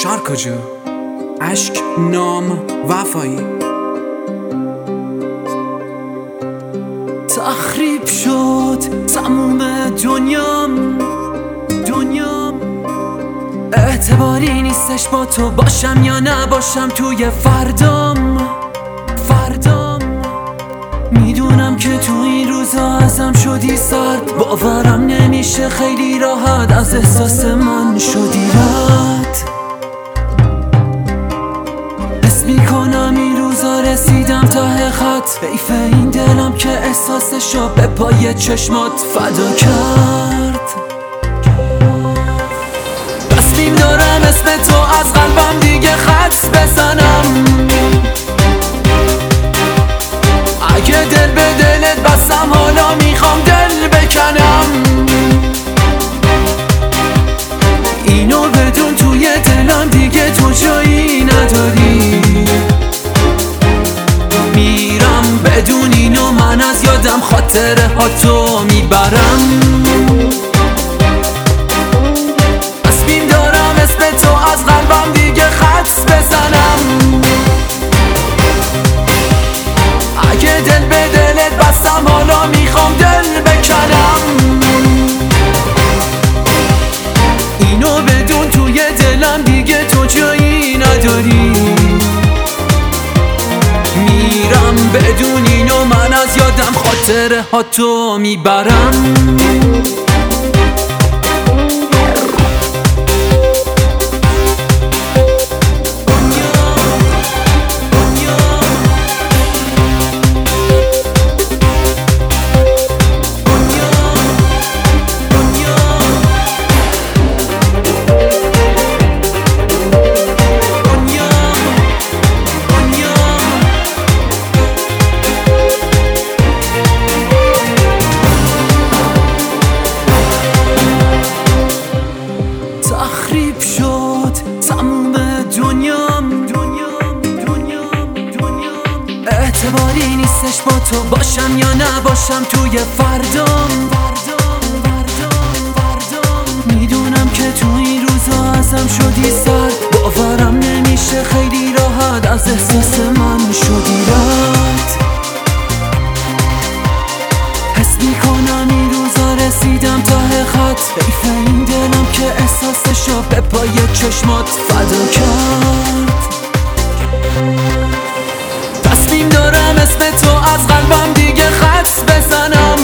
شارکجو اشک نام وفایی. تخریب شد تموم دنیام، اعتباری نیستش با تو باشم یا نباشم توی فردام. میدونم که تو این روزا ازم شدی سرد، باورم نمیشه خیلی راحت از احساس من شدی رد. حس میکنم این روزا رسیدم ته خط، حیف این دلم که احساسشو به پای چشمات فدا کرد. تصمیم دارم اسم تو از قلبم دیگه خط بزنم، اگه دل به دلت بستم حالا میخوام دل بکنم. اینو بدون توی دلم دیگه تو جایی نداری. میرم بدون اینو من از یادم خاطره ها تو میبرم. تصمیم دارم اسم تو از قلبم دیگه خط بزنم، اگه دل به دلت بستم حالا میخوام دل بکنم. اینو بدون توی دلم دیگه تو جایی نداری. میرم بدون اینو من از یادم خاطره ها تو میبرم. تخریب شد تموم دنیام، اعتباری نیستش با تو باشم یا نباشم توی فردام. میدونم که تو این روزا ازم شدی سرد، باورم نمیشه خیلی راحت از احساس من شدی رد. حس میکنم این روزا رسیدم ته خط، حیف این دلم که احساسشو به پای چشمات فدا کرد. تصمیم دارم اسم تو از قلبم دیگه خط بزنم،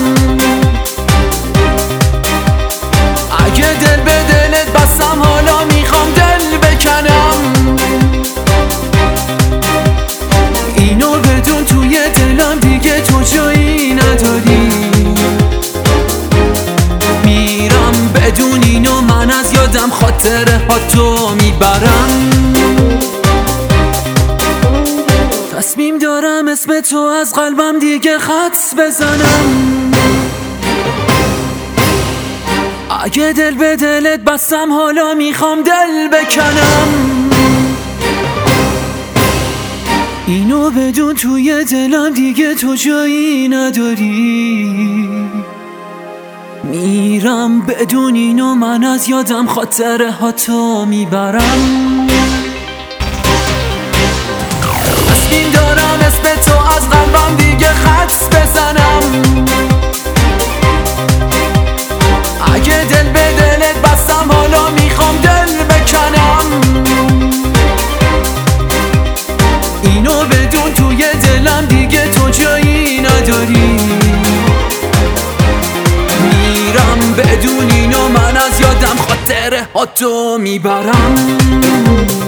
اگه دل به دلت بستم حالا میخوام دل بکنم. اینو بدون توی دلم دیگه تو جایی نداری. میرم بدون اینو من از یادم خاطره ها تو میبرم. تصمیم دارم اسم تو از قلبم دیگه خط بزنم، اگه دل به دلت بستم حالا میخوام دل بکنم. اینو بدون توی دلم دیگه تو جایی نداری. میرم بدون اینو من از یادم خاطره ها تو میبرم. تصمیم دارم اسم تو از قلبم دیگه خط بزنم، اگه دل به دلت بستم حالا میخوام دل بکنم. اینو بدون توی دلم دیگه تو جایی نداری. میرم بدون اینو من از یادم خاطره ها تو میبرم.